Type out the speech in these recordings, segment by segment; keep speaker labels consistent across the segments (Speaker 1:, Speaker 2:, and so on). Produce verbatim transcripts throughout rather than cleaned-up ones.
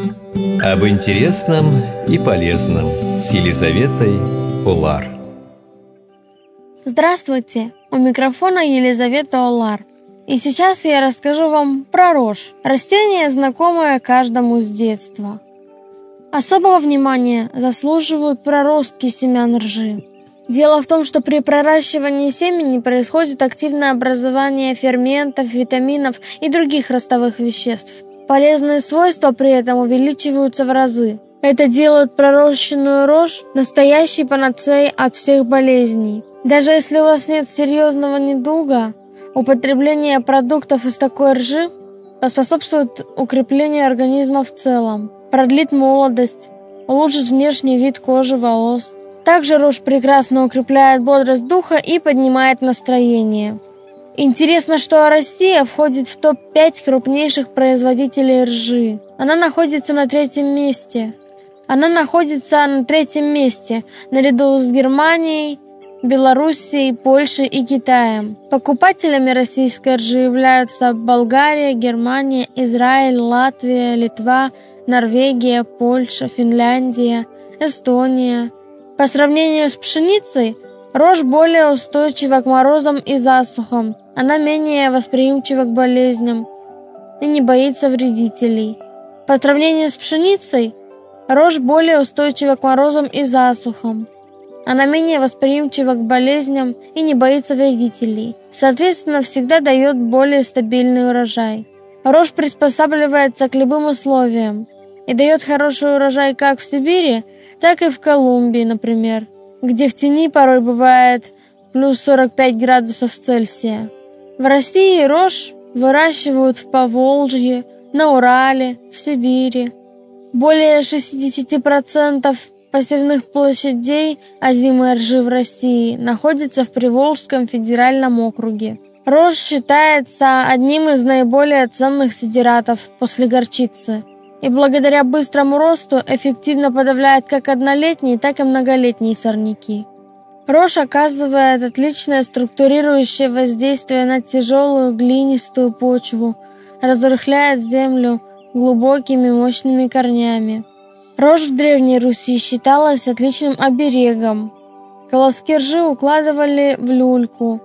Speaker 1: Об интересном и полезном с Елизаветой Олар.
Speaker 2: Здравствуйте! У микрофона Елизавета Олар. И сейчас я расскажу вам про рожь. Растение, знакомое каждому с детства. Особого внимания заслуживают проростки семян ржи. Дело в том, что при проращивании семени происходит активное образование ферментов, витаминов и других ростовых веществ. Полезные свойства при этом увеличиваются в разы. Это делает пророщенную рожь настоящей панацеей от всех болезней. Даже если у вас нет серьезного недуга, употребление продуктов из такой ржи поспособствует укреплению организма в целом, продлит молодость, улучшит внешний вид кожи, волос. Также рожь прекрасно укрепляет бодрость духа и поднимает настроение. Интересно, что Россия входит в топ пять крупнейших производителей ржи. Она находится на третьем месте. Она находится на третьем месте, наряду с Германией, Белоруссией, Польшей и Китаем. Покупателями российской ржи являются Болгария, Германия, Израиль, Латвия, Литва, Норвегия, Польша, Финляндия, Эстония. По сравнению с пшеницей, рожь более устойчива к морозам и засухам. Она менее восприимчива к болезням и не боится вредителей. По сравнению с пшеницей, рожь более устойчива к морозам и засухам. Она менее восприимчива к болезням и не боится вредителей. Соответственно, всегда дает более стабильный урожай. Рожь приспосабливается к любым условиям и дает хороший урожай как в Сибири, так и в Колумбии, например, где в тени порой бывает плюс сорок пять градусов Цельсия. В России рожь выращивают в Поволжье, на Урале, в Сибири. Более шестьдесят процентов посевных площадей озимой ржи в России находится в Приволжском федеральном округе. Рожь считается одним из наиболее ценных сидератов после горчицы и благодаря быстрому росту эффективно подавляет как однолетние, так и многолетние сорняки. Рожь оказывает отличное структурирующее воздействие на тяжелую глинистую почву, разрыхляет землю глубокими мощными корнями. Рожь в Древней Руси считалась отличным оберегом. Колоски ржи укладывали в люльку,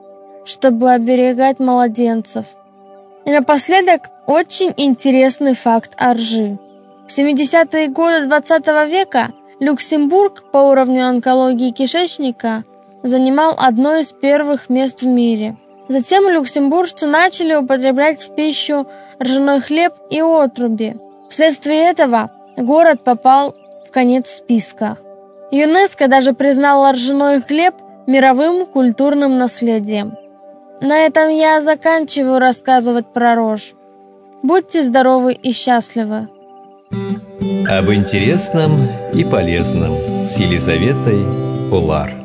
Speaker 2: чтобы оберегать младенцев. И напоследок очень интересный факт о ржи. В семидесятые годы двадцатого века Люксембург по уровню онкологии кишечника занимал одно из первых мест в мире. Затем люксембуржцы начали употреблять в пищу ржаной хлеб и отруби. Вследствие этого город попал в конец списка. ЮНЕСКО даже признала ржаной хлеб мировым культурным наследием. На этом я заканчиваю рассказывать про рожь. Будьте здоровы и счастливы.
Speaker 1: Об интересном и полезном с Елизаветой Олар.